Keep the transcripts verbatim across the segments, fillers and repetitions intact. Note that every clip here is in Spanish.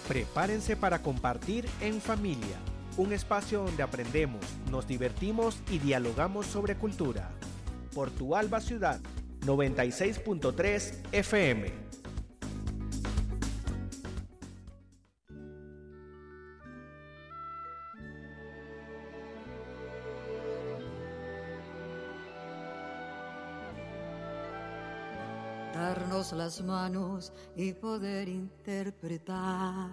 Prepárense para compartir en familia, un espacio donde aprendemos, nos divertimos y dialogamos sobre cultura. Por tu Alba Ciudad, noventa y seis punto tres F M. Darnos las manos y poder interpretar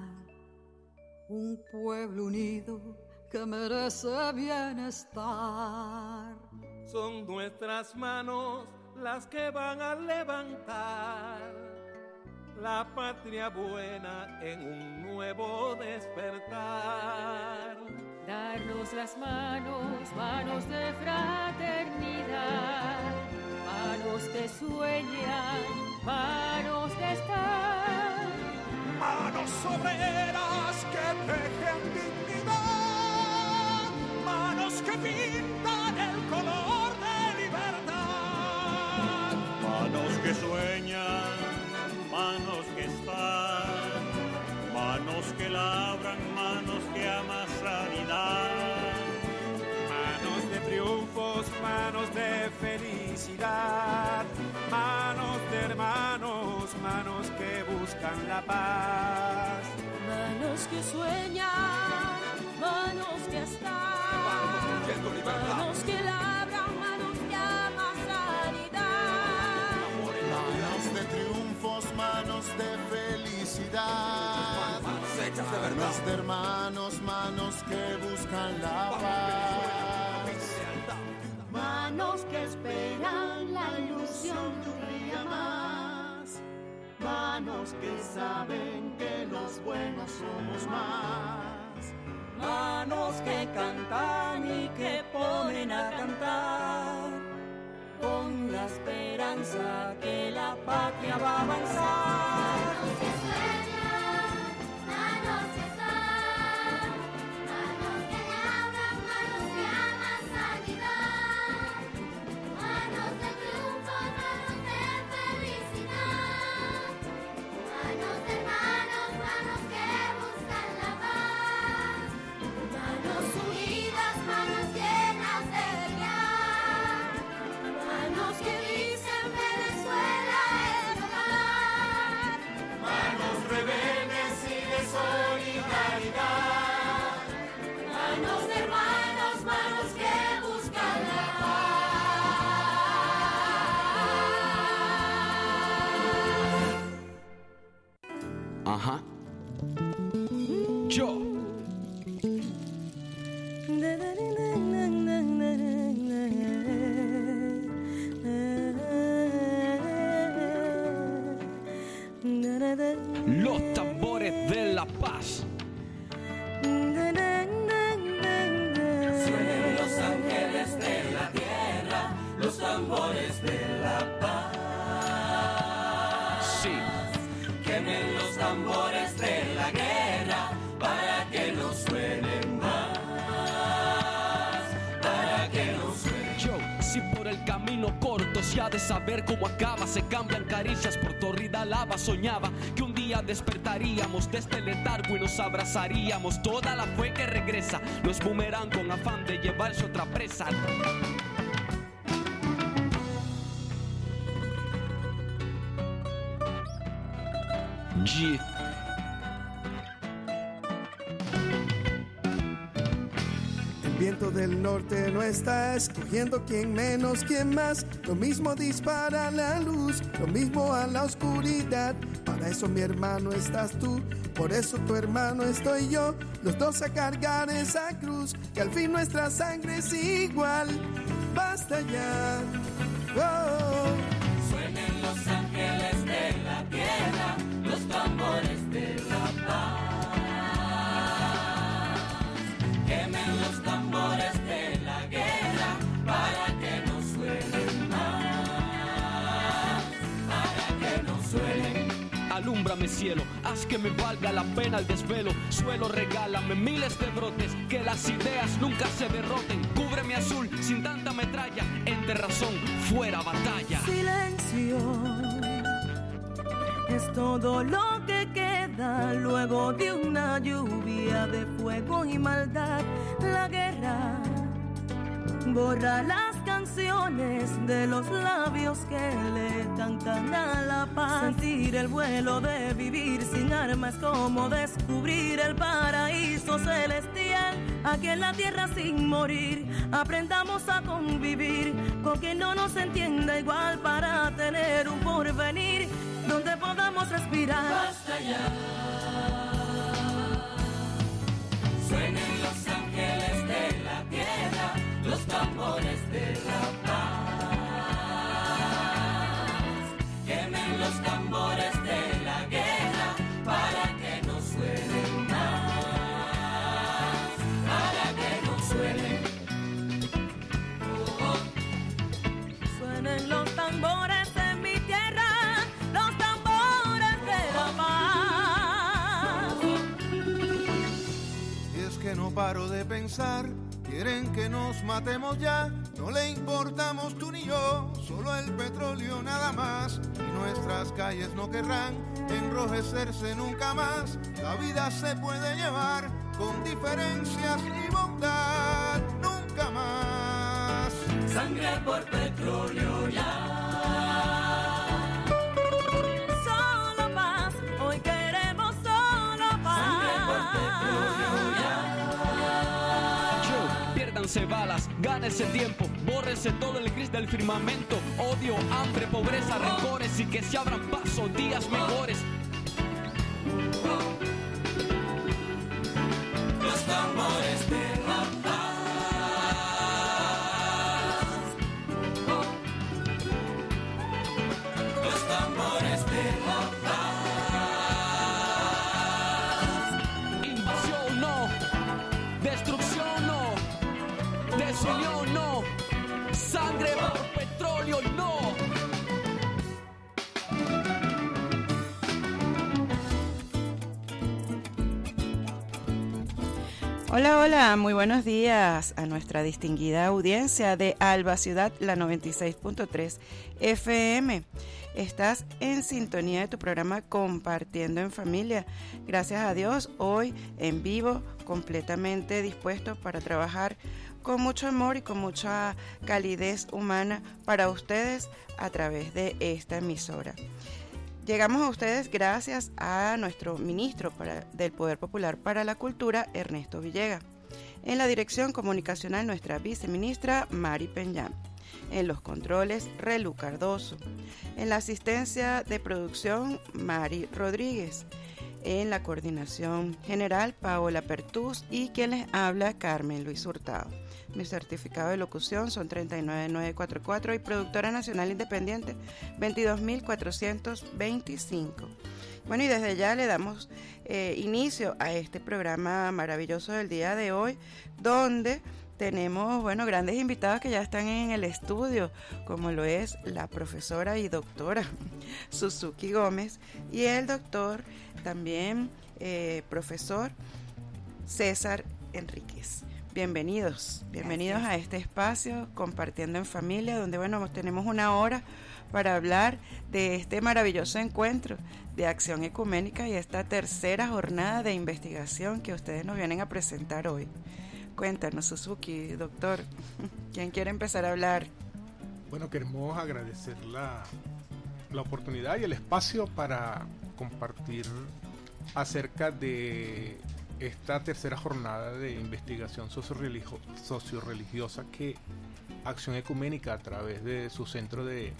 un pueblo unido que merece bienestar. Son nuestras manos las que van a levantar la patria buena en un nuevo despertar. Darnos las manos, manos de fraternidad, manos que sueñan, manos que están, manos obreras que tejen dignidad, manos que pintan el color de libertad, manos que sueñan, manos que están, manos que labran, manos que amasan y dan, manos de triunfos, manos de felicidad, manos de hermanos, manos que buscan la paz, manos que sueñan, manos que están, manos que labran, manos que amasan y dan, manos de triunfos, manos de felicidad, manos hechas de verdad, manos de hermanos, manos que buscan la paz, manos que esperan la ilusión de un día más, manos que saben que los buenos somos más, manos que cantan y que ponen a cantar, con la esperanza que la patria va a avanzar. Manos que sueñan, manos que están, manos que labran, manos que amasan y dan, manos de triunfo, manos de felicidad, manos de hermanos, manos que buscan la paz, manos unidas, manos llenas de guiar, manos que dicen Venezuela es hogar, manos rebeldes y de solidaridad, manos de hermanos, manos que buscan la paz. Ajá. Yo. Los tambores de la paz. Suenen los ángeles de la tierra, los tambores de la paz. Sí. Quemen los tambores de la guerra para que no suenen más, para que no suenen. Yo, si por el camino corto se ha de saber cómo acaba, se cambian caricias por torrida lava. Soñaba que un día despertaríamos de este letargo y nos abrazaríamos. Toda la fe que regresa no es boomerang con afán de llevarse otra presa. Yeah. El viento del norte no está escogiendo quién menos, quién más. Lo mismo dispara la luz, lo mismo a la oscuridad. Para eso mi hermano estás tú, por eso tu hermano estoy yo. Los dos a cargar esa cruz, que al fin nuestra sangre es igual. Basta ya. Oh. Suenen los ángeles de la tierra, los tambores de la paz. Quemen los tambores de la guerra para que no suenen más, para que no suenen. Alúmbrame cielo, haz que me valga la pena el desvelo. Suelo, regálame miles de brotes, que las ideas nunca se derroten. Cúbreme azul sin tanta metralla, entre razón, fuera batalla. Silencio es todo lo que queda queda luego de una lluvia de fuego y maldad. La guerra borra las canciones de los labios que le cantan a la paz. Sentir el vuelo de vivir sin armas, como descubrir el paraíso celestial. Aquí en la tierra sin morir, aprendamos a convivir con quien no nos entienda igual, para tener un porvenir donde podamos respirar. Basta ya, suenen los ángeles de la tierra, los tambores de la paz. Quemen los tambores de la guerra para que no suenen más, para que no suenen. Oh, oh. Suenen los tambores en mi tierra, los tambores de la paz. Y es que no paro de pensar, quieren que nos matemos ya, no le importamos tú ni yo, solo el petróleo nada más. Y nuestras calles no querrán enrojecerse nunca más. La vida se puede llevar con diferencias y bondad, nunca más. Sangre por petróleo ya. Solo paz, hoy queremos solo paz. Sangre por petróleo ya. Piérdanse balas, gánese tiempo, bórrese todo el gris del firmamento. Odio, hambre, pobreza, rencores, y que se abran paso días mejores. Los tambores de la paz. Los tambores de la paz. Invasión no, destrucción no, desunión no, sangre por petróleo no. Hola, hola, muy buenos días a nuestra distinguida audiencia de Alba Ciudad, la noventa y seis punto tres F M. Estás en sintonía de tu programa Compartiendo en Familia. Gracias a Dios, hoy en vivo, completamente dispuesto para trabajar con mucho amor y con mucha calidez humana para ustedes a través de esta emisora. Llegamos a ustedes gracias a nuestro ministro para, del Poder Popular para la Cultura, Ernesto Villegas. En la dirección comunicacional, nuestra viceministra, Mari Peña. En los controles, Relu Cardoso. En la asistencia de producción, Mari Rodríguez. En la coordinación general, Paola Pertús, y quien les habla, Carmen Luis Hurtado. Mi certificado de locución son treinta y nueve mil novecientos cuarenta y cuatro y productora nacional independiente veintidós mil cuatrocientos veinticinco. Bueno, y desde ya le damos eh, inicio a este programa maravilloso del día de hoy, donde tenemos, bueno, grandes invitados que ya están en el estudio, como lo es la profesora y doctora Suzuki Gómez y el doctor, también eh, profesor César Enríquez. Bienvenidos, bienvenidos Gracias. A este espacio Compartiendo en Familia, donde bueno, tenemos una hora para hablar de este maravilloso encuentro de acción ecuménica y esta tercera jornada de investigación que ustedes nos vienen a presentar hoy. Cuéntanos, Suzuki, doctor, ¿quién quiere empezar a hablar? Bueno, queremos agradecer la, la oportunidad y el espacio para compartir acerca de esta tercera jornada de investigación socio-religiosa que Acción Ecuménica, a través de su centro de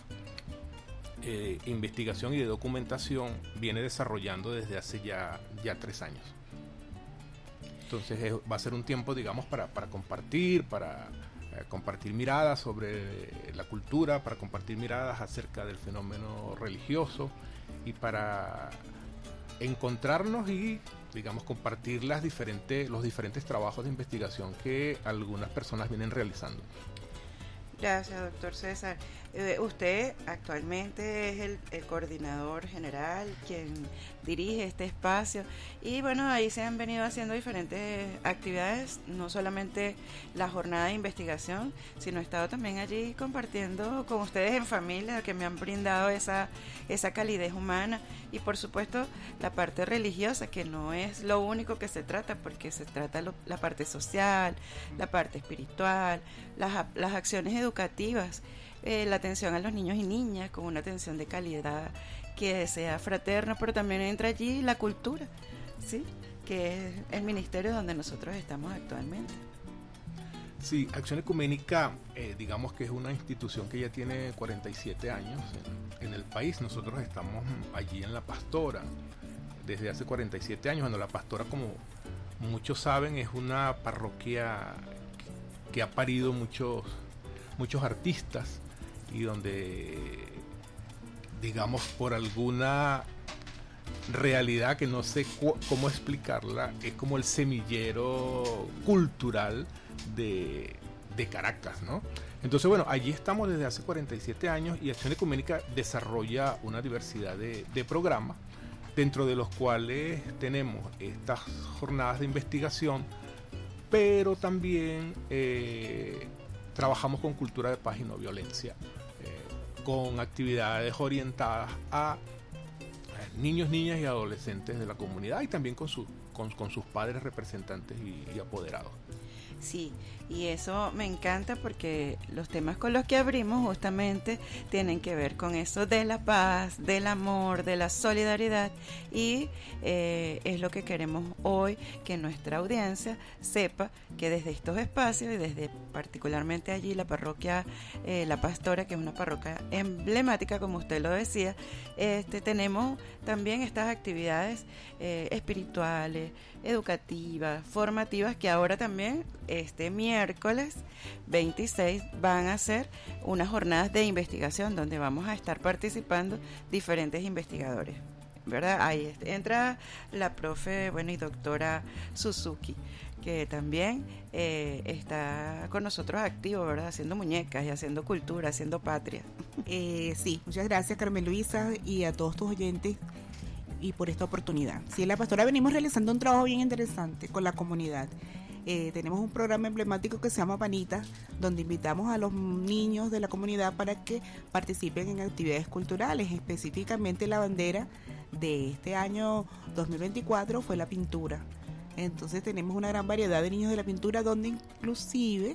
eh, investigación y de documentación, viene desarrollando desde hace ya, ya tres años. Entonces eh, va a ser un tiempo, digamos, para, para compartir, para eh, compartir miradas sobre la cultura, para compartir miradas acerca del fenómeno religioso y para encontrarnos y, digamos, compartir las diferentes, los diferentes trabajos de investigación que algunas personas vienen realizando. Gracias, doctor César. Eh, usted actualmente es el, el coordinador general, quien dirige este espacio, y bueno, ahí se han venido haciendo diferentes actividades, no solamente la jornada de investigación, sino he estado también allí compartiendo con ustedes en familia, que me han brindado esa, esa calidez humana, y por supuesto la parte religiosa, que no es lo único que se trata, porque se trata lo, la parte social, la parte espiritual, las, las acciones educativas, Eh, la atención a los niños y niñas con una atención de calidad que sea fraterna, pero también entra allí la cultura, ¿sí? Que es el ministerio donde nosotros estamos actualmente. Sí, Acción Ecuménica, eh, digamos que es una institución que ya tiene cuarenta y siete años en, en el país. Nosotros estamos allí en La Pastora desde hace cuarenta y siete años. Bueno, La Pastora, como muchos saben, es una parroquia que, que ha parido muchos, muchos artistas, y donde, digamos, por alguna realidad que no sé cu- cómo explicarla, es como el semillero cultural de, de Caracas, ¿no? Entonces, bueno, allí estamos desde hace cuarenta y siete años, y Acción Ecuménica desarrolla una diversidad de, de programas, dentro de los cuales tenemos estas jornadas de investigación, pero también eh, trabajamos con cultura de paz y no violencia, eh, con actividades orientadas a, a niños, niñas y adolescentes de la comunidad, y también con, su, con, con sus padres representantes y, y apoderados. Sí, y eso me encanta porque los temas con los que abrimos justamente tienen que ver con eso de la paz, del amor, de la solidaridad, y eh, es lo que queremos hoy, que nuestra audiencia sepa que desde estos espacios y desde particularmente allí la parroquia eh, La Pastora, que es una parroquia emblemática, como usted lo decía, este, tenemos también estas actividades eh, espirituales, educativas, formativas, que ahora también este miércoles veintiséis van a ser unas jornadas de investigación donde vamos a estar participando diferentes investigadores, ¿verdad? Ahí entra la profe, bueno, y doctora Suzuki, que también eh, está con nosotros activo, ¿verdad? Haciendo muñecas y haciendo cultura, haciendo patria. Eh, sí, muchas gracias, Carmen Luisa, y a todos tus oyentes, y por esta oportunidad. Sí, en La Pastora venimos realizando un trabajo bien interesante con la comunidad. Eh, tenemos un programa emblemático que se llama Panita, donde invitamos a los niños de la comunidad para que participen en actividades culturales. Específicamente la bandera de este año dos mil veinticuatro fue la pintura. Entonces tenemos una gran variedad de niños de la pintura, donde inclusive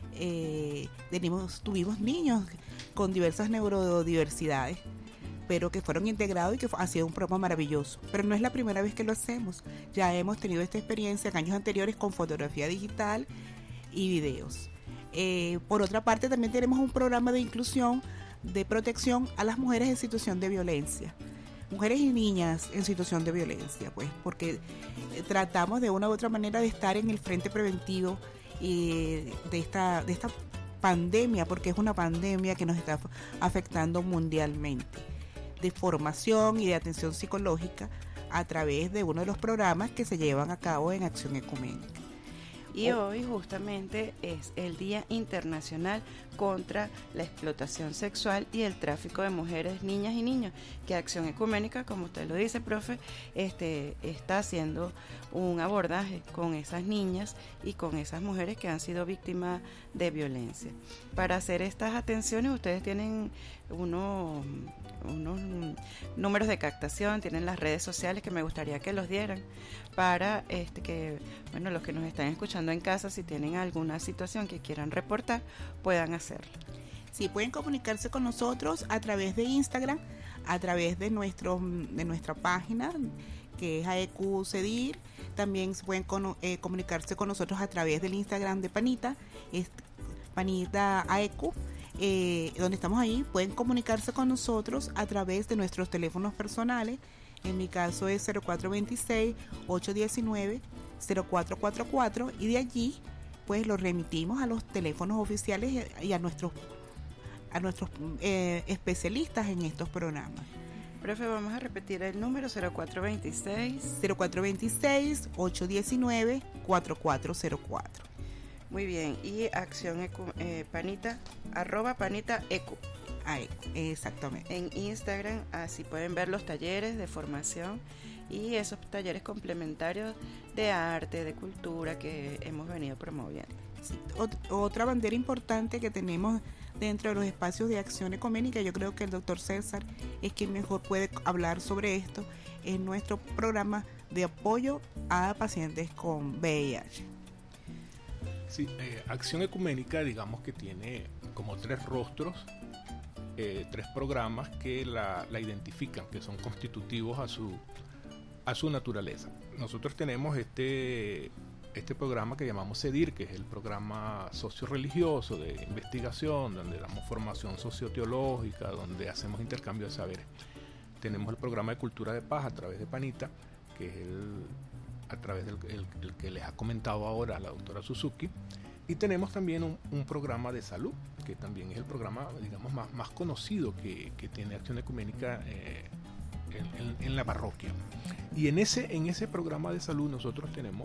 eh, tenemos, tuvimos niños con diversas neurodiversidades, pero que fueron integrados, y que ha sido un programa maravilloso. Pero no es la primera vez que lo hacemos. Ya hemos tenido esta experiencia en años anteriores con fotografía digital y videos. Eh, por otra parte, también tenemos un programa de inclusión, de protección a las mujeres en situación de violencia. Mujeres y niñas en situación de violencia, pues, porque tratamos de una u otra manera de estar en el frente preventivo eh, de esta, de esta pandemia, porque es una pandemia que nos está afectando mundialmente, de formación y de atención psicológica a través de uno de los programas que se llevan a cabo en Acción Ecuménica. Y hoy justamente es el Día Internacional contra la Explotación Sexual y el Tráfico de Mujeres, Niñas y Niños, que Acción Ecuménica, como usted lo dice, profe, este, está haciendo un abordaje con esas niñas y con esas mujeres que han sido víctimas de violencia. Para hacer estas atenciones ustedes tienen unos, unos números de captación, tienen las redes sociales que me gustaría que los dieran para este que, bueno, los que nos están escuchando en casa, si tienen alguna situación que quieran reportar, puedan hacerlo. Sí, pueden comunicarse con nosotros a través de Instagram, a través de nuestro de nuestra página, que es A E Q CEDIR. También pueden con, eh, comunicarse con nosotros a través del Instagram de Panita, es Panita A E Q, eh, donde estamos ahí. Pueden comunicarse con nosotros a través de nuestros teléfonos personales. En mi caso es cero cuatro veintiséis, ocho diecinueve, cero cuatro cuatro cuatro, y de allí pues lo remitimos a los teléfonos oficiales y a nuestros a nuestros eh, especialistas en estos programas. Profe, vamos a repetir el número: cero cuatro veintiséis, cero cuatro veintiséis, ocho diecinueve, cuatro cuatro cero cuatro. Muy bien, y Acción Ecu, eh, Panita, arroba Panita Ecu. Ay, exactamente. En Instagram, así pueden ver los talleres de formación y esos talleres complementarios de arte, de cultura que hemos venido promoviendo. Sí, ot- otra bandera importante que tenemos dentro de los espacios de acción ecuménica, yo creo que el doctor César es quien mejor puede hablar sobre esto, es nuestro programa de apoyo a pacientes con V I H. Sí, eh, Acción Ecuménica, digamos que tiene como tres rostros, eh, tres programas que la, la identifican, que son constitutivos a su, a su naturaleza. Nosotros tenemos este, este programa que llamamos CEDIR, que es el programa socio-religioso de investigación, donde damos formación socioteológica, donde hacemos intercambio de saberes. Tenemos el programa de Cultura de Paz a través de PANITA, que es el, a través del el, el que les ha comentado ahora la doctora Suzuki. Y tenemos también un, un programa de salud, que también es el programa, digamos, más, más conocido que, que tiene Acción Ecuménica eh, en, en, en la parroquia. Y en ese, en ese programa de salud nosotros tenemos,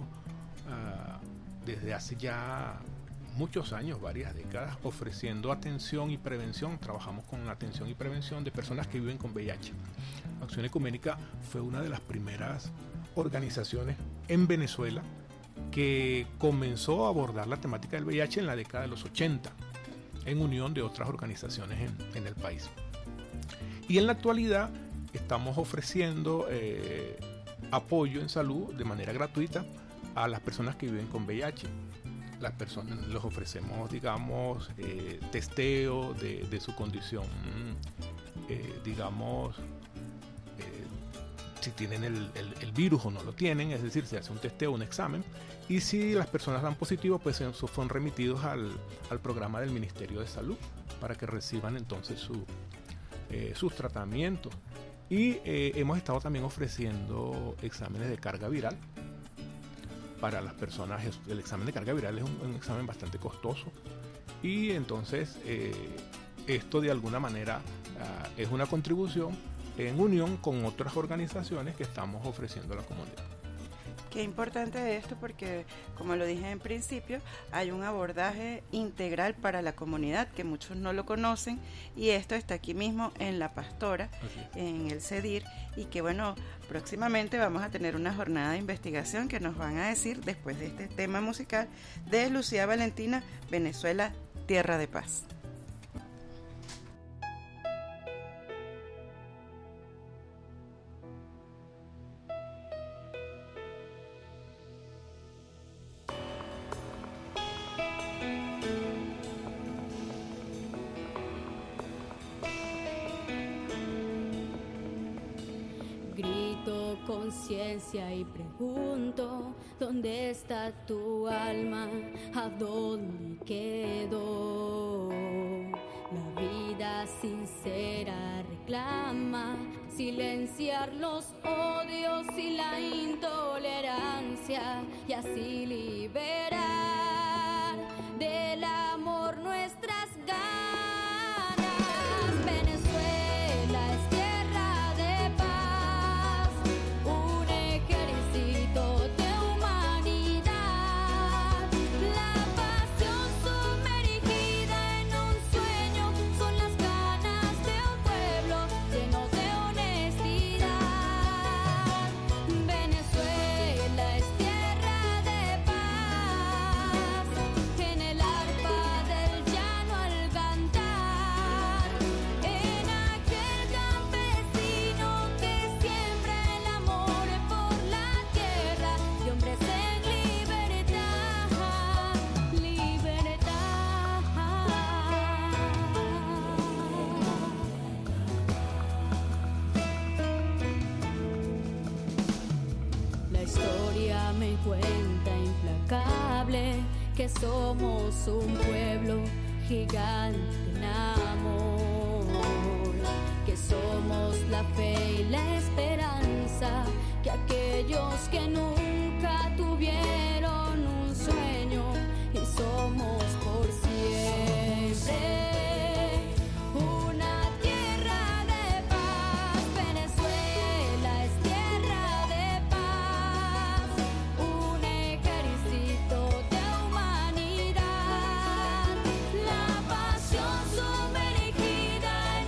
uh, desde hace ya muchos años, varias décadas, ofreciendo atención y prevención. Trabajamos con atención y prevención de personas que viven con V I H. Acción Ecuménica fue una de las primeras organizaciones en Venezuela que comenzó a abordar la temática del V I H en la década de los ochenta, en unión de otras organizaciones en, en el país. Y en la actualidad estamos ofreciendo eh, apoyo en salud de manera gratuita a las personas que viven con V I H. Las personas les ofrecemos, digamos, eh, testeo de, de su condición, eh, digamos, eh, si tienen el, el, el virus o no lo tienen, es decir, se hace un testeo, un examen, y si las personas dan positivo, pues son remitidos al, al programa del Ministerio de Salud para que reciban entonces su, eh, sus tratamientos. Y eh, hemos estado también ofreciendo exámenes de carga viral para las personas. El examen de carga viral es un, un examen bastante costoso, y entonces eh, esto de alguna manera uh, es una contribución en unión con otras organizaciones que estamos ofreciendo a la comunidad. Qué importante esto porque, como lo dije en principio, hay un abordaje integral para la comunidad que muchos no lo conocen, y esto está aquí mismo en La Pastora, en el CEDIR, y que bueno, próximamente vamos a tener una jornada de investigación que nos van a decir, después de este tema musical, de Lucía Valentina, Venezuela, Tierra de Paz. Conciencia y pregunto, ¿dónde está tu alma? ¿A dónde quedó? La vida sincera reclama silenciar los odios y la intolerancia, y así liberar del amor nuestras ganas. Venezuela es tierra de paz, un ejército de humanidad. La pasión sumergida en un sueño son las ganas de un pueblo lleno de honestidad. Venezuela es tierra de paz, en el arpa del llano al cantar, en aquel campesino que siembra el amor por la tierra, y hombres en libertad, libertad. La historia me cuenta implacable que somos un pueblo gigante en amor, que somos la fe y la esperanza, que aquellos que nunca tuvieron un sueño, y somos por siempre una tierra de paz. Venezuela es tierra de paz, un ejército de humanidad. La pasión sumergida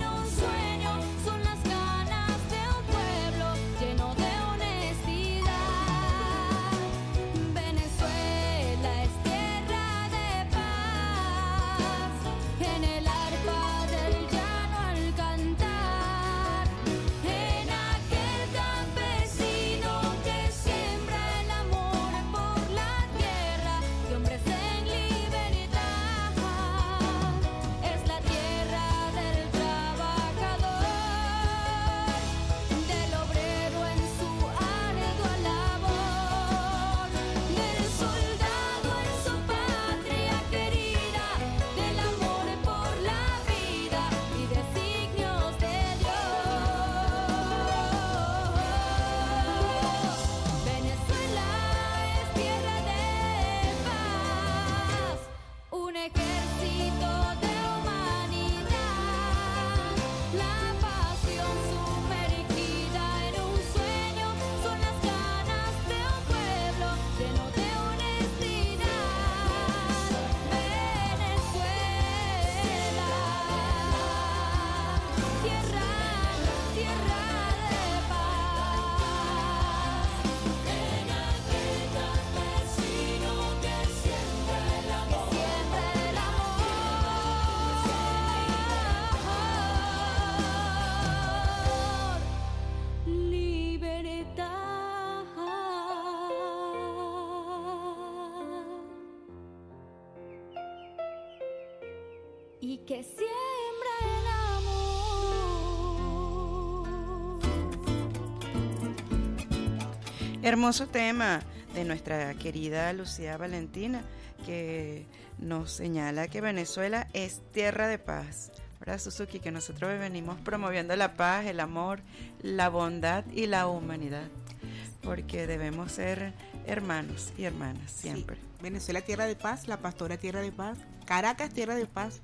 que siembra el amor. Hermoso tema de nuestra querida Lucía Valentina, que nos señala que Venezuela es tierra de paz. ¿Verdad, Suzuki? Que nosotros venimos promoviendo la paz, el amor, la bondad y la humanidad, porque debemos ser hermanos y hermanas siempre. Sí. Venezuela, tierra de paz, La Pastora, tierra de paz, Caracas, tierra de paz.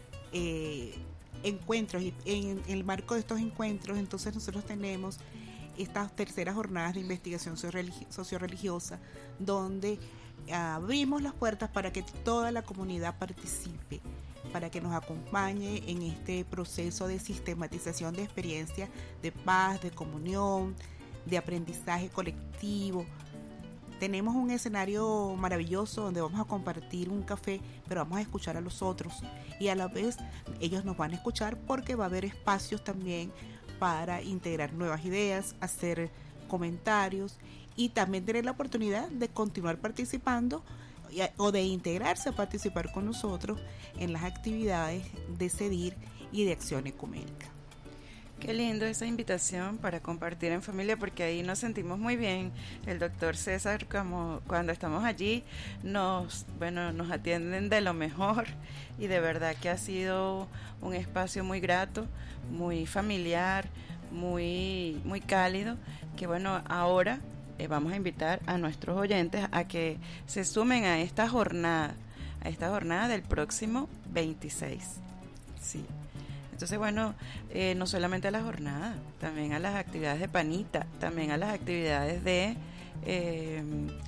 Eh, encuentros, y en, en el marco de estos encuentros, entonces nosotros tenemos estas terceras jornadas de investigación socio-religiosa, donde abrimos las puertas para que toda la comunidad participe, para que nos acompañe en este proceso de sistematización de experiencias de paz, de comunión, de aprendizaje colectivo. Tenemos un escenario maravilloso donde vamos a compartir un café, pero vamos a escuchar a los otros y a la vez ellos nos van a escuchar, porque va a haber espacios también para integrar nuevas ideas, hacer comentarios y también tener la oportunidad de continuar participando o de integrarse a participar con nosotros en las actividades de CEDIR y de Acción Ecuménica. Qué lindo esa invitación para compartir en familia, porque ahí nos sentimos muy bien. El doctor César, como cuando estamos allí, nos, bueno, nos atienden de lo mejor, y de verdad que ha sido un espacio muy grato, muy familiar, muy, muy cálido, que bueno, ahora eh, vamos a invitar a nuestros oyentes a que se sumen a esta jornada, a esta jornada del próximo veintiséis. Sí. Entonces, bueno, eh, no solamente a la jornada, también a las actividades de Panita, también a las actividades de, eh,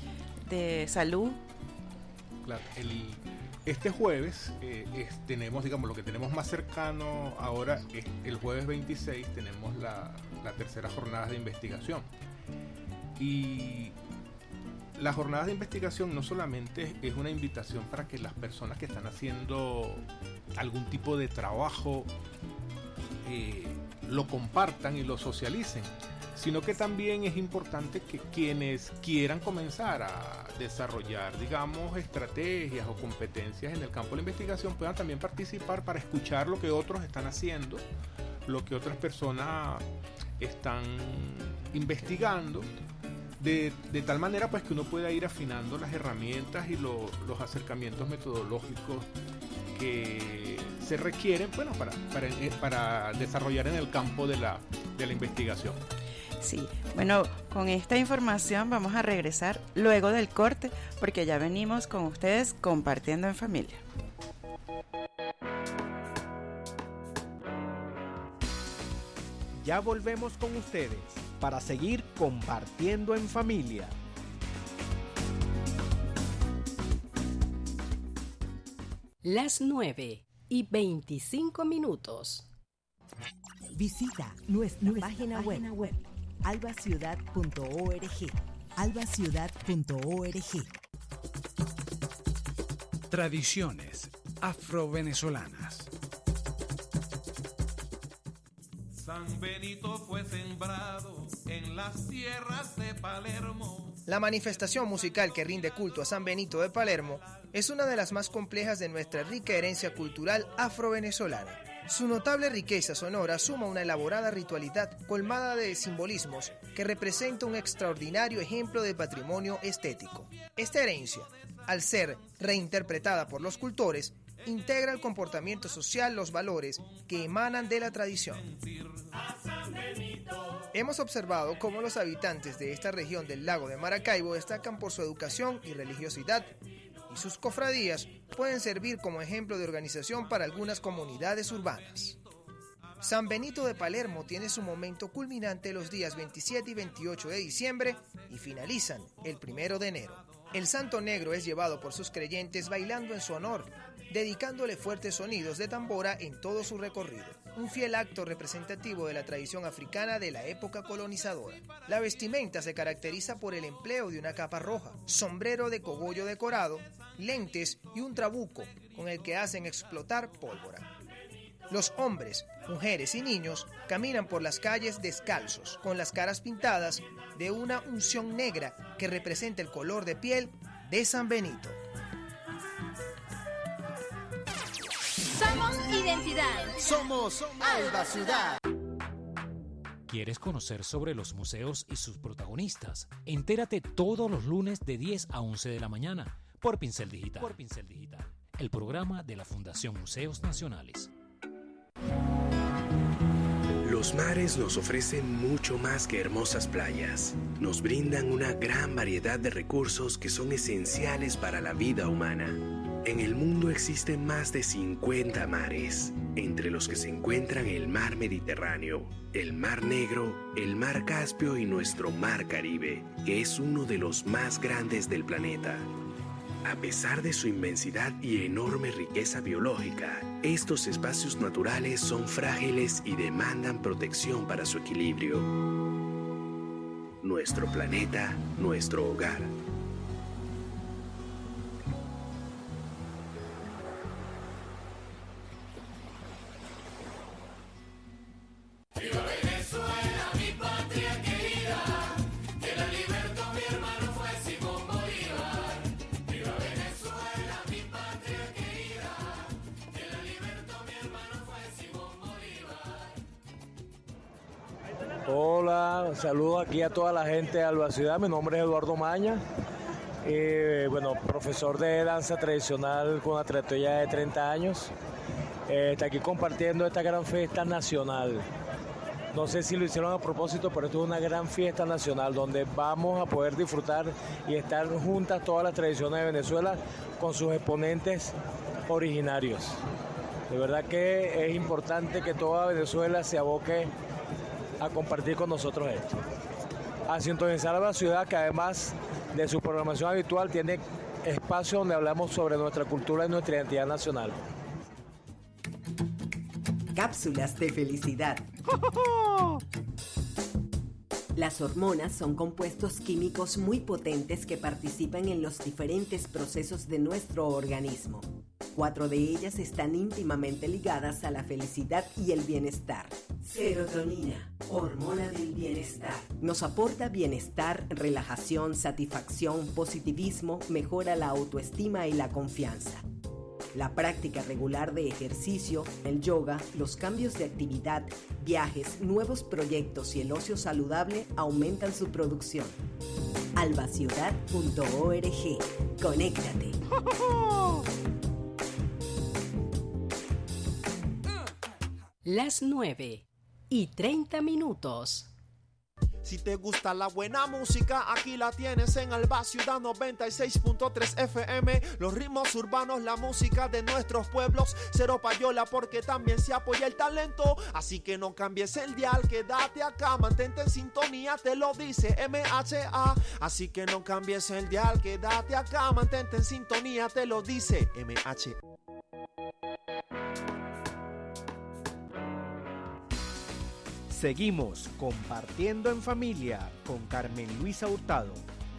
de salud. Claro, el, este jueves eh, es, tenemos, digamos, lo que tenemos más cercano ahora es el jueves veintiséis, tenemos la, la tercera jornada de investigación. Y las jornadas de investigación no solamente es una invitación para que las personas que están haciendo algún tipo de trabajo eh, lo compartan y lo socialicen, sino que también es importante que quienes quieran comenzar a desarrollar, digamos, estrategias o competencias en el campo de la investigación puedan también participar para escuchar lo que otros están haciendo, lo que otras personas están investigando, de, de tal manera pues que uno pueda ir afinando las herramientas y lo, los acercamientos metodológicos que se requieren, bueno, para, para, para desarrollar en el campo de la, de la investigación. Sí, bueno, con esta información vamos a regresar luego del corte, porque ya venimos con ustedes compartiendo en familia. Ya volvemos con ustedes para seguir compartiendo en familia. Las nueve y veinticinco minutos. Visita nuestra, nuestra página, página web, web albaciudad punto org. albaciudad punto org. Tradiciones afrovenezolanas. San Benito fue sembrado en las tierras de Palermo. La manifestación musical que rinde culto a San Benito de Palermo es una de las más complejas de nuestra rica herencia cultural afrovenezolana. Su notable riqueza sonora suma una elaborada ritualidad colmada de simbolismos que representa un extraordinario ejemplo de patrimonio estético. Esta herencia, al ser reinterpretada por los cultores, integra el comportamiento social, los valores que emanan de la tradición. Hemos observado cómo los habitantes de esta región del lago de Maracaibo destacan por su educación y religiosidad, y sus cofradías pueden servir como ejemplo de organización para algunas comunidades urbanas. San Benito de Palermo tiene su momento culminante los días veintisiete y veintiocho de diciembre y finalizan el primero de enero. El Santo Negro es llevado por sus creyentes bailando en su honor, dedicándole fuertes sonidos de tambora en todo su recorrido, un fiel acto representativo de la tradición africana de la época colonizadora. La vestimenta se caracteriza por el empleo de una capa roja, sombrero de cogollo decorado, lentes y un trabuco con el que hacen explotar pólvora. Los hombres, mujeres y niños caminan por las calles descalzos, con las caras pintadas de una unción negra que representa el color de piel de San Benito. Somos identidad. Somos Alba Ciudad. ¿Quieres conocer sobre los museos y sus protagonistas? Entérate todos los lunes de diez a once de la mañana por Pincel Digital. Por Pincel Digital, el programa de la Fundación Museos Nacionales. Los mares nos ofrecen mucho más que hermosas playas. Nos brindan una gran variedad de recursos que son esenciales para la vida humana. En el mundo existen más de cincuenta mares, entre los que se encuentran el Mar Mediterráneo, el Mar Negro, el Mar Caspio y nuestro Mar Caribe, que es uno de los más grandes del planeta. A pesar de su inmensidad y enorme riqueza biológica, estos espacios naturales son frágiles y demandan protección para su equilibrio. Nuestro planeta, nuestro hogar. Viva Venezuela, mi patria querida, que la libertó mi hermano fue Simón Bolívar. Viva Venezuela, mi patria querida, que la libertó mi hermano fue Simón Bolívar. Hola, saludo aquí a toda la gente de Alba Ciudad. Mi nombre es Eduardo Maña, eh, bueno, profesor de danza tradicional con una trayectoria de treinta años. Eh, está aquí compartiendo esta gran fiesta nacional. No sé si lo hicieron a propósito, pero esto es una gran fiesta nacional donde vamos a poder disfrutar y estar juntas todas las tradiciones de Venezuela con sus exponentes originarios. De verdad que es importante que toda Venezuela se aboque a compartir con nosotros esto. A sintonizar a la ciudad, que además de su programación habitual tiene espacio donde hablamos sobre nuestra cultura y nuestra identidad nacional. Cápsulas de felicidad. Las hormonas son compuestos químicos muy potentes que participan en los diferentes procesos de nuestro organismo. Cuatro de ellas están íntimamente ligadas a la felicidad y el bienestar. Serotonina, hormona del bienestar. Nos aporta bienestar, relajación, satisfacción, positivismo, mejora la autoestima y la confianza. La práctica regular de ejercicio, el yoga, los cambios de actividad, viajes, nuevos proyectos y el ocio saludable aumentan su producción. alba ciudad punto org. Conéctate. Las nueve y treinta minutos. Si te gusta la buena música, aquí la tienes en Alba Ciudad noventa y seis punto tres F M. Los ritmos urbanos, la música de nuestros pueblos. Cero payola porque también se apoya el talento. Así que no cambies el dial, quédate acá, mantente en sintonía, te lo dice M H A. Así que no cambies el dial, quédate acá, mantente en sintonía, te lo dice M H A. Seguimos compartiendo en familia con Carmen Luisa Hurtado.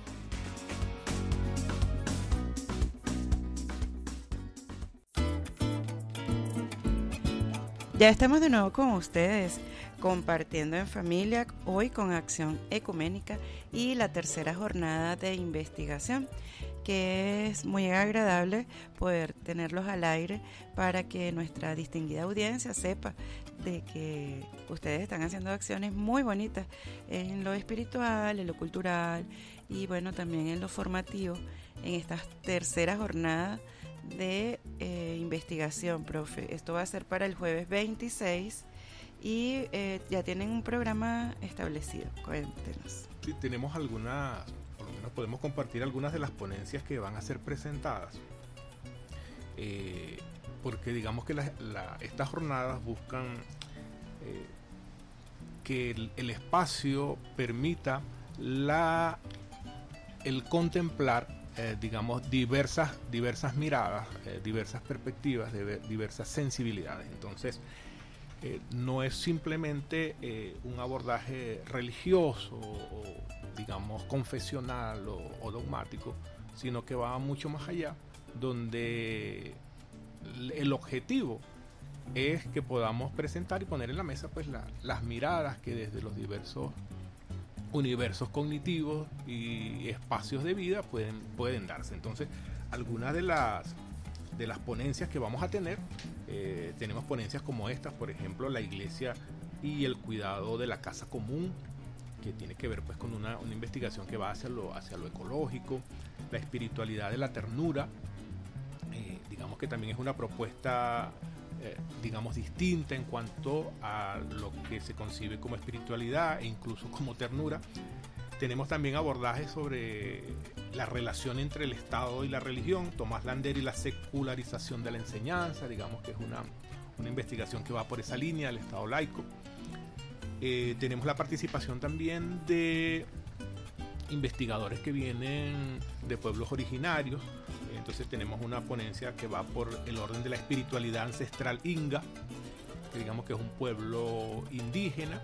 Ya estamos de nuevo con ustedes compartiendo en familia, hoy con Acción Ecuménica y la tercera jornada de investigación, que es muy agradable poder tenerlos al aire para que nuestra distinguida audiencia sepa de que ustedes están haciendo acciones muy bonitas en lo espiritual, en lo cultural y bueno, también en lo formativo en esta tercera jornada de eh, investigación, profe. Esto va a ser para el jueves veintiséis y eh, ya tienen un programa establecido. Cuéntenos. Sí, tenemos algunas, por lo menos podemos compartir algunas de las ponencias que van a ser presentadas. Eh, porque digamos que la, la, estas jornadas buscan eh, que el, el espacio permita la, el contemplar eh, digamos diversas, diversas miradas, eh, diversas perspectivas, de, diversas sensibilidades. Entonces eh, no es simplemente eh, un abordaje religioso o digamos confesional o, o dogmático, sino que va mucho más allá, donde el objetivo es que podamos presentar y poner en la mesa pues la, las miradas que desde los diversos universos cognitivos y espacios de vida pueden, pueden darse. Entonces, algunas de las de las ponencias que vamos a tener. Eh, tenemos ponencias como estas, por ejemplo, la iglesia y el cuidado de la casa común, que tiene que ver pues con una, una investigación que va hacia lo, hacia lo ecológico, la espiritualidad de la ternura, eh, digamos que también es una propuesta eh, digamos distinta en cuanto a lo que se concibe como espiritualidad e incluso como ternura. Tenemos también abordajes sobre la relación entre el Estado y la religión, Tomás Lander y la secularización de la enseñanza, digamos que es una, una investigación que va por esa línea, el Estado laico. Eh, tenemos la participación también de investigadores que vienen de pueblos originarios. Entonces tenemos una ponencia que va por el orden de la espiritualidad ancestral inga, que digamos que es un pueblo indígena.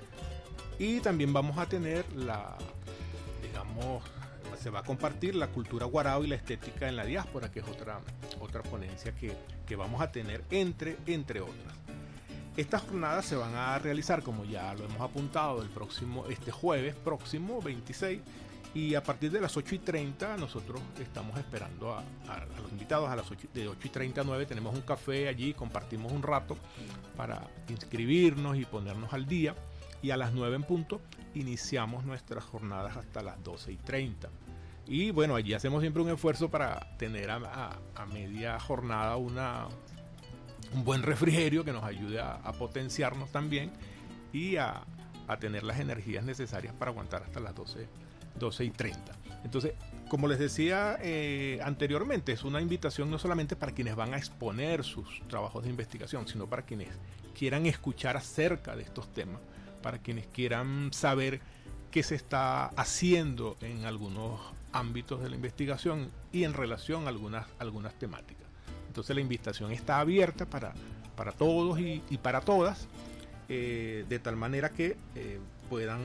Y también vamos a tener la, digamos, se va a compartir la cultura guarao y la estética en la diáspora, que es otra, otra ponencia que, que vamos a tener entre, entre otras. Estas jornadas se van a realizar, como ya lo hemos apuntado, el próximo, este jueves próximo, veintiséis, y a partir de las ocho y treinta nosotros estamos esperando a, a, a los invitados. A las ocho, de ocho y treinta a nueve tenemos un café allí, compartimos un rato para inscribirnos y ponernos al día, y a las nueve en punto iniciamos nuestras jornadas hasta las doce y treinta. Y bueno, allí hacemos siempre un esfuerzo para tener a, a, a media jornada una... un buen refrigerio que nos ayude a, a potenciarnos también y a, a tener las energías necesarias para aguantar hasta las doce, doce y treinta. Entonces, como les decía eh, anteriormente, es una invitación no solamente para quienes van a exponer sus trabajos de investigación, sino para quienes quieran escuchar acerca de estos temas, para quienes quieran saber qué se está haciendo en algunos ámbitos de la investigación y en relación a algunas, algunas temáticas. Entonces la invitación está abierta para, para todos y, y para todas, eh, de tal manera que eh, puedan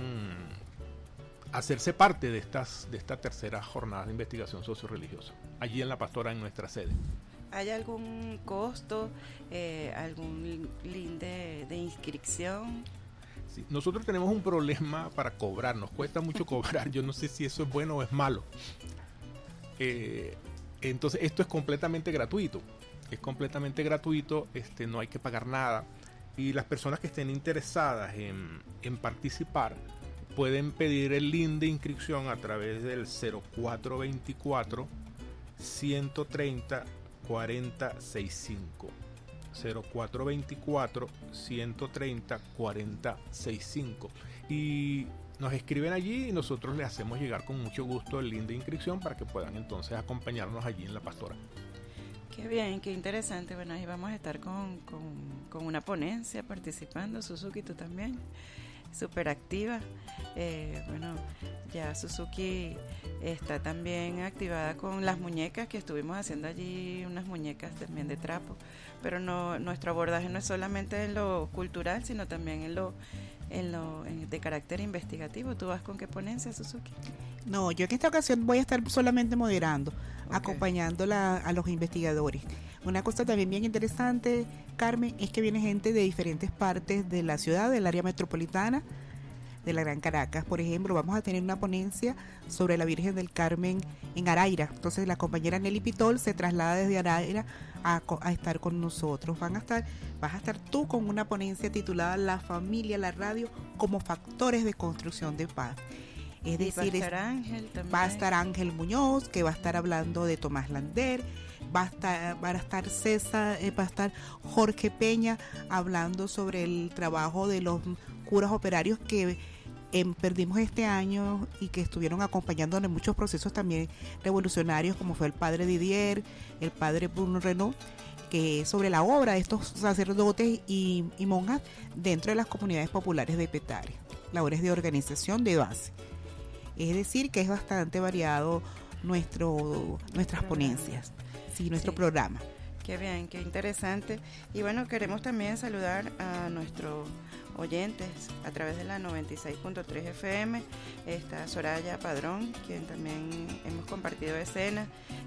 hacerse parte de, estas, de esta tercera jornada de investigación socio-religiosa, allí en La Pastora, en nuestra sede. ¿Hay algún costo, eh, algún link de, de inscripción? Sí, nosotros tenemos un problema para cobrar, nos cuesta mucho cobrar, yo no sé si eso es bueno o es malo. Eh, entonces esto es completamente gratuito. Es completamente gratuito, este, no hay que pagar nada, y las personas que estén interesadas en, en participar pueden pedir el link de inscripción a través del cero cuatro veinticuatro, ciento treinta, cuarenta sesenta y cinco. cero cuatro veinticuatro, ciento treinta, cuarenta sesenta y cinco. Y nos escriben allí y nosotros les hacemos llegar con mucho gusto el link de inscripción para que puedan entonces acompañarnos allí en La Pastora. Qué bien, qué interesante. Bueno, ahí vamos a estar con, con, con una ponencia participando. Suzuki, tú también, súper activa. Eh, bueno, ya Suzuki está también activada con las muñecas, que estuvimos haciendo allí unas muñecas también de trapo. Pero no, nuestro abordaje no es solamente en lo cultural, sino también en lo, en lo en, de carácter investigativo. ¿Tú vas con qué ponencia, Suzuki? No, yo en esta ocasión voy a estar solamente moderando, okay, acompañando la, a los investigadores. Una cosa también bien interesante, Carmen, es que viene gente de diferentes partes de la ciudad, del área metropolitana, de la Gran Caracas. Por ejemplo, vamos a tener una ponencia sobre la Virgen del Carmen en Araira. Entonces la compañera Nelly Pitol se traslada desde Araira a, a estar con nosotros. Van a estar, vas a estar tú con una ponencia titulada La familia, la radio como factores de construcción de paz. Es decir, va a estar Ángel también. Va a estar Ángel Muñoz, que va a estar hablando de Tomás Lander, va a estar, va a estar César, eh, va a estar Jorge Peña hablando sobre el trabajo de los curas operarios que eh, perdimos este año y que estuvieron acompañándonos en muchos procesos también revolucionarios, como fue el padre Didier, el padre Bruno Renaud, que es sobre la obra de estos sacerdotes y, y monjas dentro de las comunidades populares de Petare, labores de organización de base. Es decir, que es bastante variado nuestro nuestras ponencias, sí, nuestro sí. programa. Qué bien, qué interesante. Y bueno, queremos también saludar a nuestros oyentes a través de la noventa y seis punto tres F M. Está Soraya Padrón, quien también hemos compartido escena.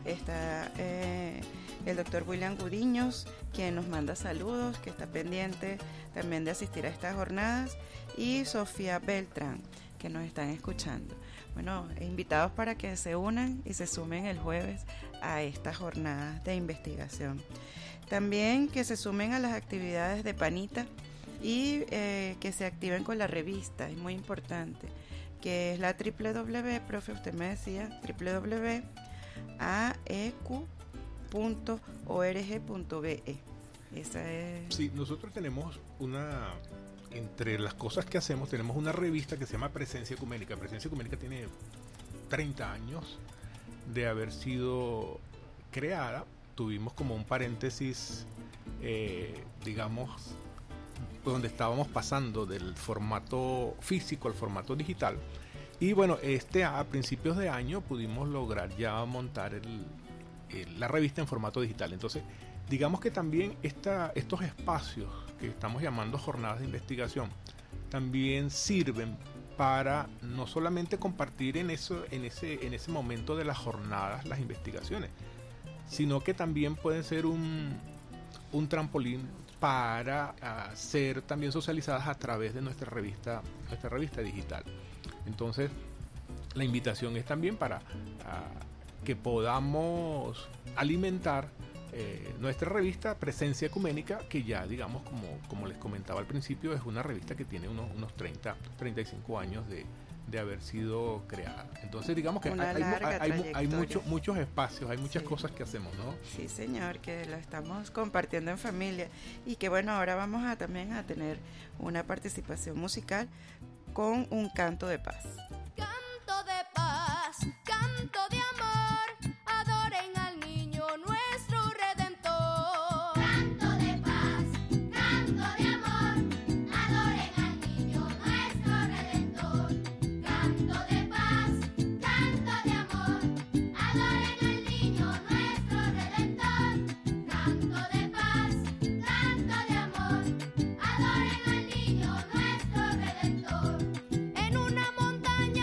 Está eh, el doctor William Gudiños, quien nos manda saludos, que está pendiente también de asistir a estas jornadas. Y Sofía Beltrán, que nos están escuchando. Bueno, invitados para que se unan y se sumen el jueves a estas jornadas de investigación. También que se sumen a las actividades de Panita y eh, que se activen con la revista, es muy importante, que es la doble u doble u doble u, profe, usted me decía, doble u doble u doble u punto a e cu punto org punto be. Esa es... Sí, nosotros tenemos una, entre las cosas que hacemos, tenemos una revista que se llama Presencia Ecuménica. Presencia Ecuménica tiene treinta años de haber sido creada. Tuvimos como un paréntesis, eh, digamos, donde estábamos pasando del formato físico al formato digital. Y bueno, este a principios de año pudimos lograr ya montar el, el, la revista en formato digital. Entonces, digamos que también esta, estos espacios que estamos llamando jornadas de investigación también sirven para no solamente compartir en, eso, en, ese, en ese momento de las jornadas las investigaciones, sino que también pueden ser un, un trampolín para uh, ser también socializadas a través de nuestra revista, nuestra revista digital. Entonces, la invitación es también para uh, que podamos alimentar eh, nuestra revista Presencia Ecuménica, que ya, digamos, como, como les comentaba al principio, es una revista que tiene unos, unos treinta, treinta y cinco años de, de haber sido creada. Entonces, digamos que hay, hay, hay, hay mucho, muchos espacios, hay muchas sí. cosas que hacemos, ¿no? Sí, señor, que lo estamos compartiendo en familia y que, bueno, ahora vamos a también a tener una participación musical con un canto de paz. Canto de paz, canto de amor, adoren al niño nuestro redentor. Canto de paz, canto de amor, adoren al niño nuestro redentor. Canto de paz, canto de amor, adoren al niño nuestro redentor. Canto de paz, canto de amor, adoren al niño nuestro redentor. En una montaña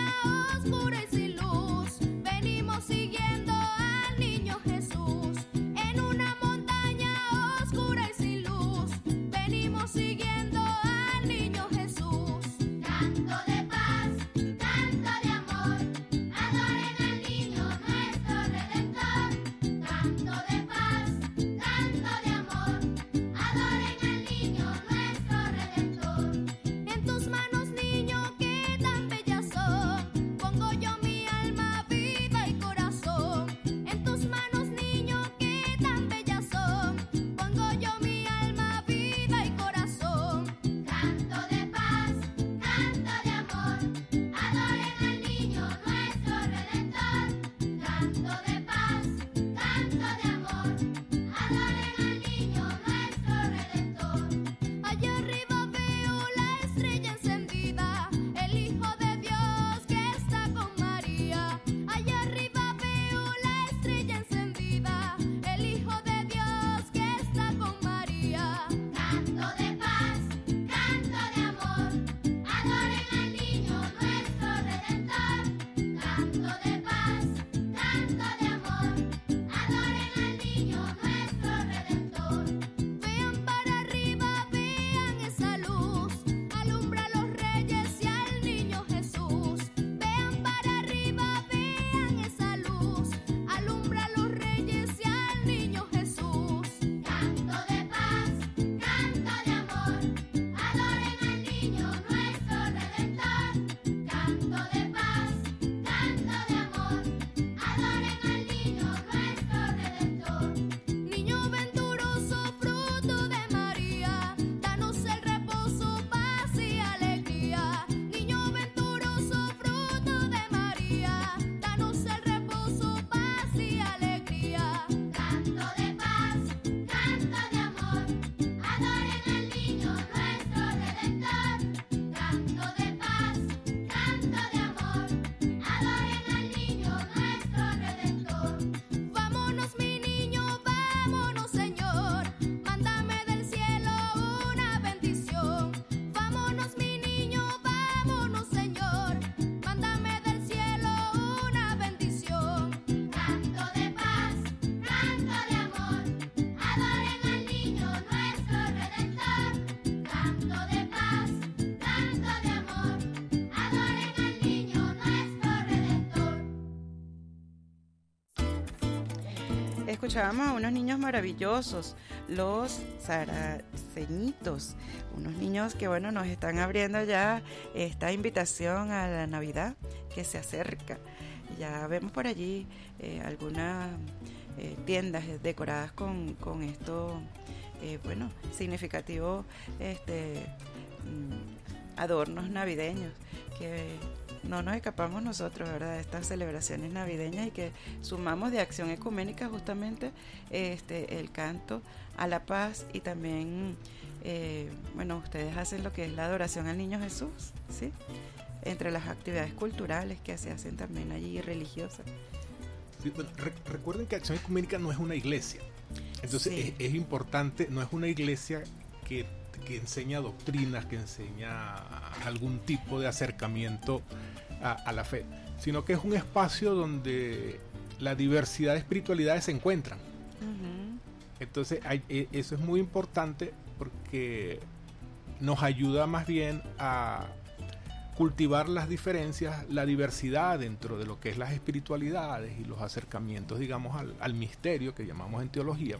escuchábamos a unos niños maravillosos, los saraceñitos, unos niños que bueno nos están abriendo ya esta invitación a la Navidad que se acerca. Ya vemos por allí eh, algunas eh, tiendas decoradas con, con esto, eh, bueno, significativo, este, mm, adornos navideños que no nos escapamos nosotros, ¿verdad?, de estas celebraciones navideñas, y que sumamos de Acción Ecuménica justamente este el canto a la paz, y también eh, bueno, ustedes hacen lo que es la adoración al Niño Jesús, ¿sí?, entre las actividades culturales que se hacen también allí, religiosas. Sí, bueno, re- recuerden que Acción Ecuménica no es una iglesia, entonces Sí. es, es importante, no es una iglesia que, que enseña doctrinas, que enseña algún tipo de acercamiento a, a la fe, sino que es un espacio donde la diversidad de espiritualidades se encuentran. Uh-huh. Entonces hay, e- eso es muy importante porque nos ayuda más bien a cultivar las diferencias, la diversidad dentro de lo que es las espiritualidades y los acercamientos, digamos, al, al misterio que llamamos en teología.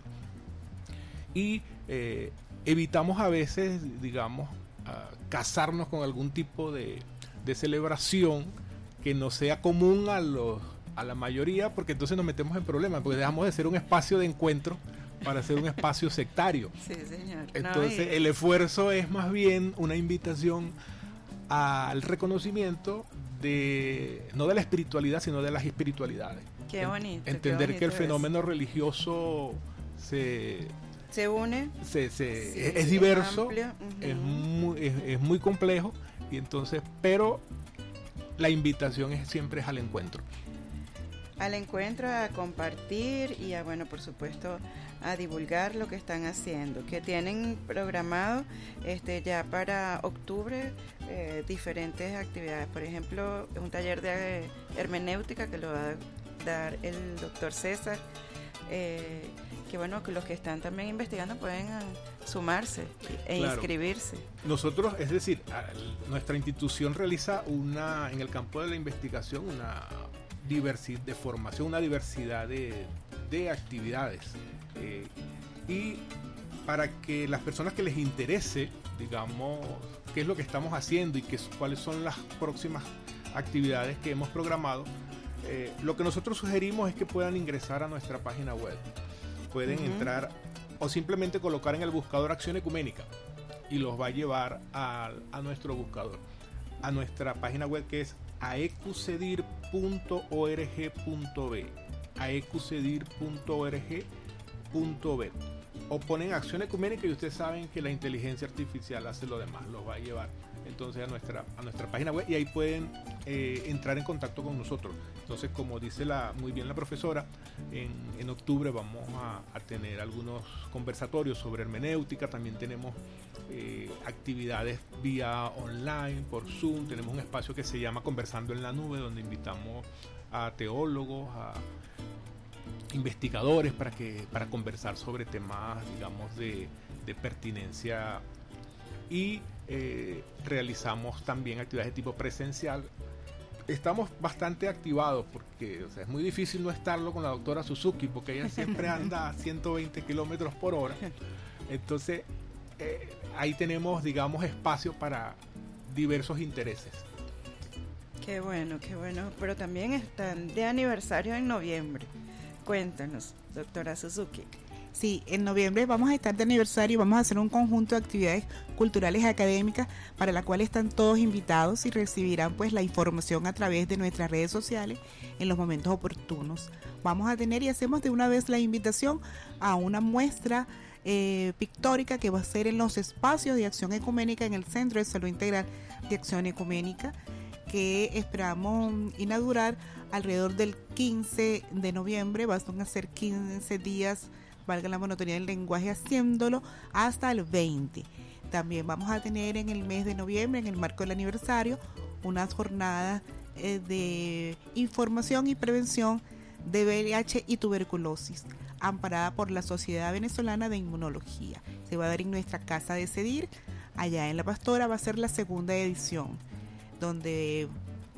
Y eh, evitamos a veces, digamos, uh, casarnos con algún tipo de, de celebración que no sea común a los a la mayoría, porque entonces nos metemos en problemas, porque dejamos de ser un espacio de encuentro para ser un espacio sectario. Sí, señor. Entonces No, y- el esfuerzo es más bien una invitación al reconocimiento de, no de la espiritualidad, sino de las espiritualidades. Qué bonito, qué Entender bonito que el eso. fenómeno religioso se, se une, se, se- Sí, es, es es diverso, amplio, ujú. es, muy, es, es muy complejo, y entonces, pero la invitación es siempre es al encuentro. al encuentro, a compartir y a, bueno, por supuesto, a divulgar lo que están haciendo, que tienen programado este ya para octubre eh, diferentes actividades. Por ejemplo, un taller de eh, hermenéutica que lo va a dar el doctor César, eh, que bueno, que los que están también investigando pueden ah, sumarse e Claro. inscribirse. Nosotros, es decir, al- nuestra institución realiza una, en el campo de la investigación, una diversidad de formación, una diversidad de, de actividades. Eh, y para que las personas que les interese, digamos, qué es lo que estamos haciendo y qué, cuáles son las próximas actividades que hemos programado, eh, lo que nosotros sugerimos es que puedan ingresar a nuestra página web. Pueden Ujú. entrar o simplemente colocar en el buscador Acción Ecuménica y los va a llevar a, a nuestro buscador, a nuestra página web, que es aecucedir punto org punto be, aecucedir punto org punto be, o ponen Acción Ecuménica y ustedes saben que la inteligencia artificial hace lo demás, los va a llevar entonces a nuestra, a nuestra página web, y ahí pueden eh, entrar en contacto con nosotros. Entonces, como dice la, muy bien la profesora, en, en octubre vamos a, a tener algunos conversatorios sobre hermenéutica, también tenemos eh, actividades vía online, por Zoom, tenemos un espacio que se llama Conversando en la Nube, donde invitamos a teólogos, a investigadores para que para conversar sobre temas, digamos, de, de pertinencia, y eh, realizamos también actividades de tipo presencial. Estamos bastante activados porque, o sea, es muy difícil no estarlo con la doctora Suzuki, porque ella siempre anda a ciento veinte kilómetros por hora. Entonces, eh, ahí tenemos, digamos, espacio para diversos intereses. Qué bueno, qué bueno. Pero también están de aniversario en noviembre. Cuéntanos, doctora Suzuki. Sí, en noviembre vamos a estar de aniversario y vamos a hacer un conjunto de actividades culturales y académicas para la cual están todos invitados y recibirán pues la información a través de nuestras redes sociales en los momentos oportunos. Vamos a tener, y hacemos de una vez la invitación a una muestra eh, pictórica que va a ser en los espacios de Acción Ecuménica en el Centro de Salud Integral de Acción Ecuménica, que esperamos inaugurar alrededor del quince de noviembre. Van a ser quince días, valga la monotonía del lenguaje, haciéndolo hasta el veinte. También vamos a tener en el mes de noviembre, en el marco del aniversario, unas jornadas eh, de información y prevención de V I H y tuberculosis, amparada por la Sociedad Venezolana de Inmunología. Se va a dar en nuestra casa de Cedir, allá en La Pastora. Va a ser la segunda edición, donde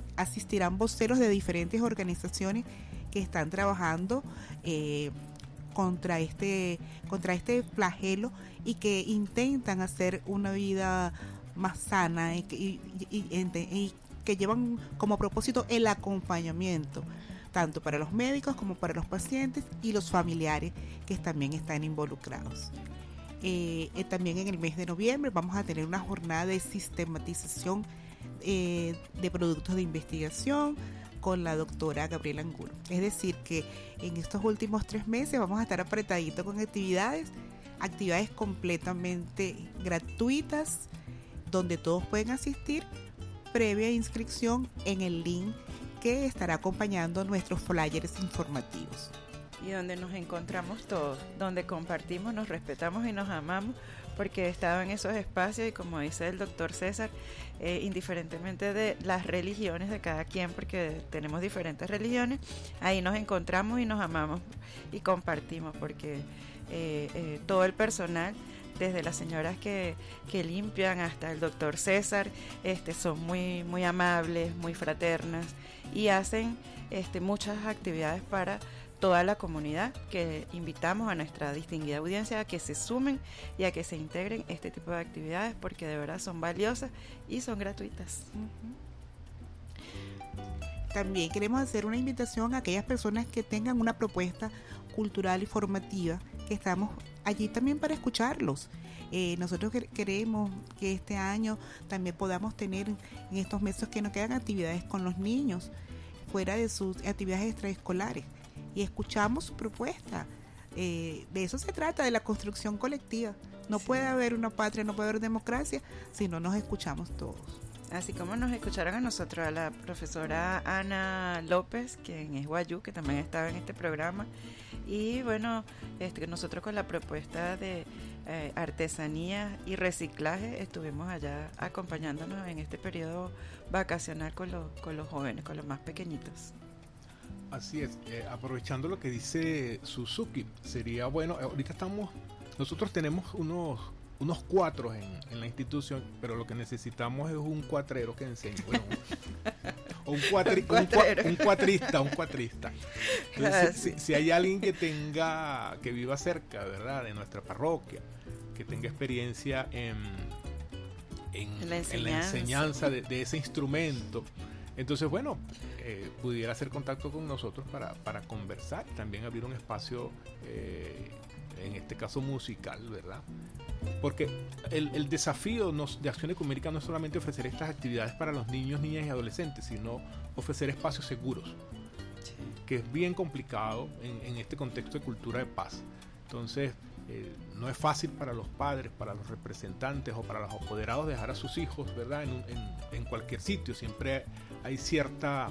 asistirán voceros de diferentes organizaciones que están trabajando eh, contra este, contra este flagelo y que intentan hacer una vida más sana y, y, y, y, y que llevan como propósito el acompañamiento, tanto para los médicos como para los pacientes y los familiares que también están involucrados. Eh, eh, también en el mes de noviembre vamos a tener una jornada de sistematización eh, de productos de investigación con la doctora Gabriela Angulo. Es decir, que en estos últimos tres meses vamos a estar apretaditos con actividades, actividades completamente gratuitas, donde todos pueden asistir previa inscripción en el link que estará acompañando nuestros flyers informativos. Y donde nos encontramos todos, donde compartimos, nos respetamos y nos amamos, porque he estado en esos espacios y como dice el doctor César, eh, indiferentemente de las religiones de cada quien, porque tenemos diferentes religiones, ahí nos encontramos y nos amamos y compartimos, porque eh, eh, todo el personal, desde las señoras que, que limpian hasta el doctor César, este, son muy, muy amables, muy fraternas y hacen este, muchas actividades para toda la comunidad, que invitamos a nuestra distinguida audiencia a que se sumen y a que se integren este tipo de actividades, porque de verdad son valiosas y son gratuitas. También queremos hacer una invitación a aquellas personas que tengan una propuesta cultural y formativa, que estamos allí también para escucharlos. Eh, nosotros queremos que este año también podamos tener, en estos meses que nos quedan, actividades con los niños, fuera de sus actividades extraescolares, y escuchamos su propuesta. Eh, de eso se trata, de la construcción colectiva. No sí. puede haber una patria, no puede haber democracia si no nos escuchamos todos. Así como nos escucharon a nosotros, a la profesora Ana López, quien es guayú, que también estaba en este programa, y bueno, este, nosotros con la propuesta de eh, artesanía y reciclaje estuvimos allá acompañándonos en este periodo vacacional con, lo, con los jóvenes, con los más pequeñitos. Así es, eh, aprovechando lo que dice Suzuki, sería bueno, ahorita estamos, nosotros tenemos unos unos cuatros en, en la institución, pero lo que necesitamos es un cuatrero que enseñe, bueno, o un, cuatri, un, cua, un cuatrista, un cuatrista. Entonces, si, si, si hay alguien que tenga, que viva cerca, ¿verdad?, de nuestra parroquia, que tenga experiencia en, en, la, enseñanza. en la enseñanza de, de ese instrumento, entonces, bueno, eh, pudiera hacer contacto con nosotros para, para conversar, también abrir un espacio, eh, en este caso musical, ¿verdad? Porque el, el desafío nos, de Acción Ecumérica no es solamente ofrecer estas actividades para los niños, niñas y adolescentes, sino ofrecer espacios seguros, sí. que es bien complicado en, en este contexto de cultura de paz. Entonces, eh, no es fácil para los padres, para los representantes o para los apoderados dejar a sus hijos, ¿verdad?, en, un, en, en cualquier sitio. Siempre hay cierta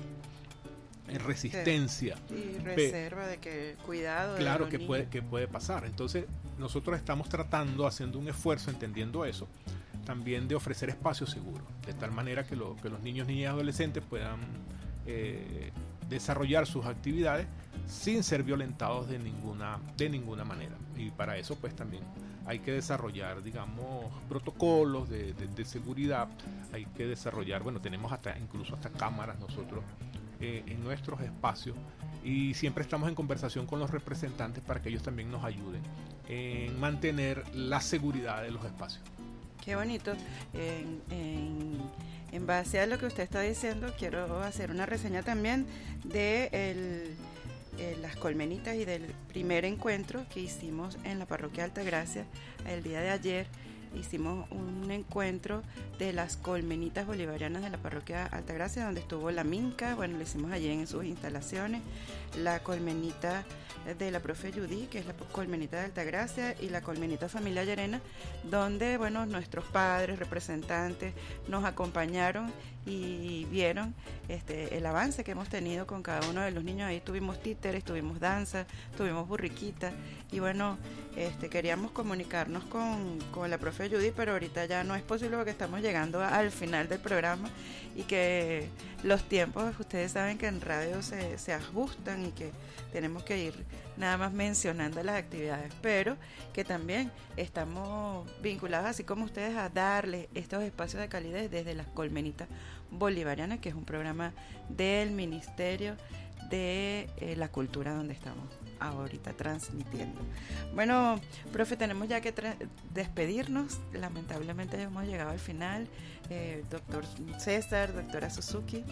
resistencia y reserva de que cuidado claro de que niños. puede que puede pasar. Entonces nosotros estamos tratando, haciendo un esfuerzo, entendiendo eso, también de ofrecer espacios seguros, de tal manera que, lo, que los niños, niñas y adolescentes puedan eh, desarrollar sus actividades sin ser violentados de ninguna de ninguna manera. Y para eso pues también hay que desarrollar, digamos, protocolos de, de, de seguridad. Hay que desarrollar, bueno, tenemos hasta incluso hasta cámaras nosotros Eh, en nuestros espacios, y siempre estamos en conversación con los representantes para que ellos también nos ayuden en mantener la seguridad de los espacios. Qué bonito. En, en, en base a lo que usted está diciendo, quiero hacer una reseña también de el, eh, las colmenitas y del primer encuentro que hicimos en la parroquia Altagracia el día de ayer. Hicimos un encuentro de las colmenitas bolivarianas de la parroquia Altagracia, donde estuvo la Minca, bueno, lo hicimos allí en sus instalaciones, la colmenita de la profe Judy, que es la colmenita de Altagracia, y la colmenita familia Llerena, donde, bueno, nuestros padres, representantes, nos acompañaron y vieron este, el avance que hemos tenido con cada uno de los niños. Ahí tuvimos títeres, tuvimos danza, tuvimos burriquita, y bueno, este, queríamos comunicarnos con, con la profe Judy, pero ahorita ya no es posible porque estamos llegando al final del programa y que los tiempos, ustedes saben que en radio se, se ajustan y que tenemos que ir nada más mencionando las actividades, pero que también estamos vinculados, así como ustedes, a darle estos espacios de calidez desde las colmenitas bolivarianas, que es un programa del Ministerio de eh, la cultura donde estamos ahorita transmitiendo. Bueno, profe, tenemos ya que tra- despedirnos. Lamentablemente hemos llegado al final. Eh, doctor César, doctora Suzuki.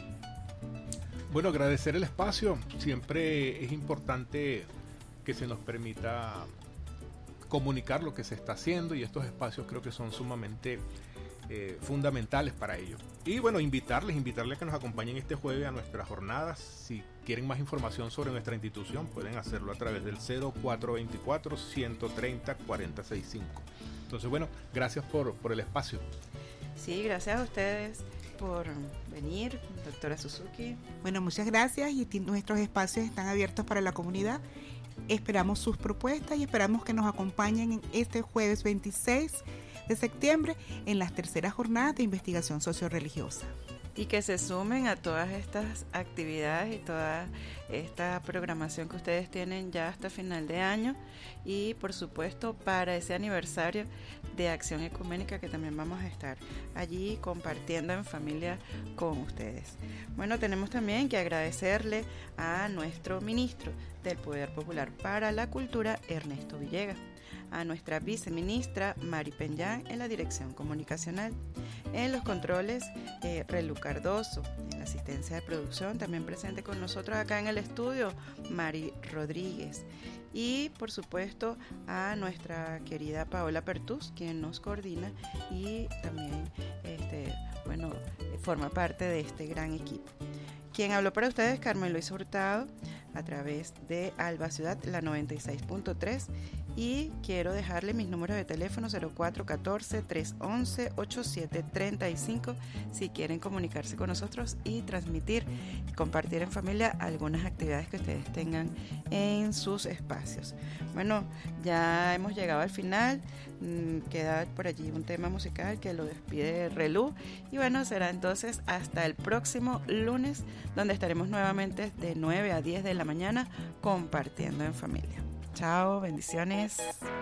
Bueno, agradecer el espacio. Siempre es importante que se nos permita comunicar lo que se está haciendo y estos espacios creo que son sumamente eh, fundamentales para ello. Y bueno, invitarles, invitarles a que nos acompañen este jueves a nuestras jornadas. Si quieren más información sobre nuestra institución, pueden hacerlo a través del cero cuatro veinticuatro, ciento treinta, cuarenta sesenta y cinco. Entonces, bueno, gracias por, por el espacio. Sí, gracias a ustedes por venir, doctora Suzuki. Bueno, muchas gracias y t- nuestros espacios están abiertos para la comunidad. Esperamos sus propuestas y esperamos que nos acompañen en este jueves veintiséis de septiembre en las terceras jornadas de investigación socio-religiosa. Y que se sumen a todas estas actividades y toda esta programación que ustedes tienen ya hasta final de año y por supuesto para ese aniversario de Acción Ecuménica que también vamos a estar allí compartiendo en familia con ustedes. Bueno, tenemos también que agradecerle a nuestro ministro del Poder Popular para la Cultura, Ernesto Villegas, a nuestra viceministra Mari Peñán en la dirección comunicacional, en los controles eh, Relu Cardoso, en la asistencia de producción también presente con nosotros acá en el estudio Mari Rodríguez y por supuesto a nuestra querida Paola Pertús, quien nos coordina y también este, bueno, forma parte de este gran equipo. Quien habló para ustedes, Carmen Luisa Hurtado, a través de Alba Ciudad, la noventa y seis punto tres, y quiero dejarle mis números de teléfono cero cuatro uno cuatro, tres uno uno, ocho siete tres cinco si quieren comunicarse con nosotros y transmitir y compartir en familia algunas actividades que ustedes tengan en sus espacios. Bueno, ya hemos llegado al final, mm, queda por allí un tema musical que lo despide Relú y bueno, será entonces hasta el próximo lunes donde estaremos nuevamente de nueve a diez de la mañana compartiendo en familia. Chao, bendiciones.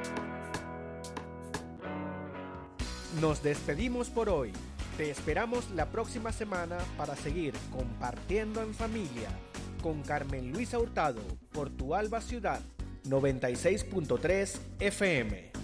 Nos despedimos por hoy. Te esperamos la próxima semana para seguir compartiendo en familia con Carmen Luisa Hurtado por tu Alba Ciudad noventa y seis punto tres F M.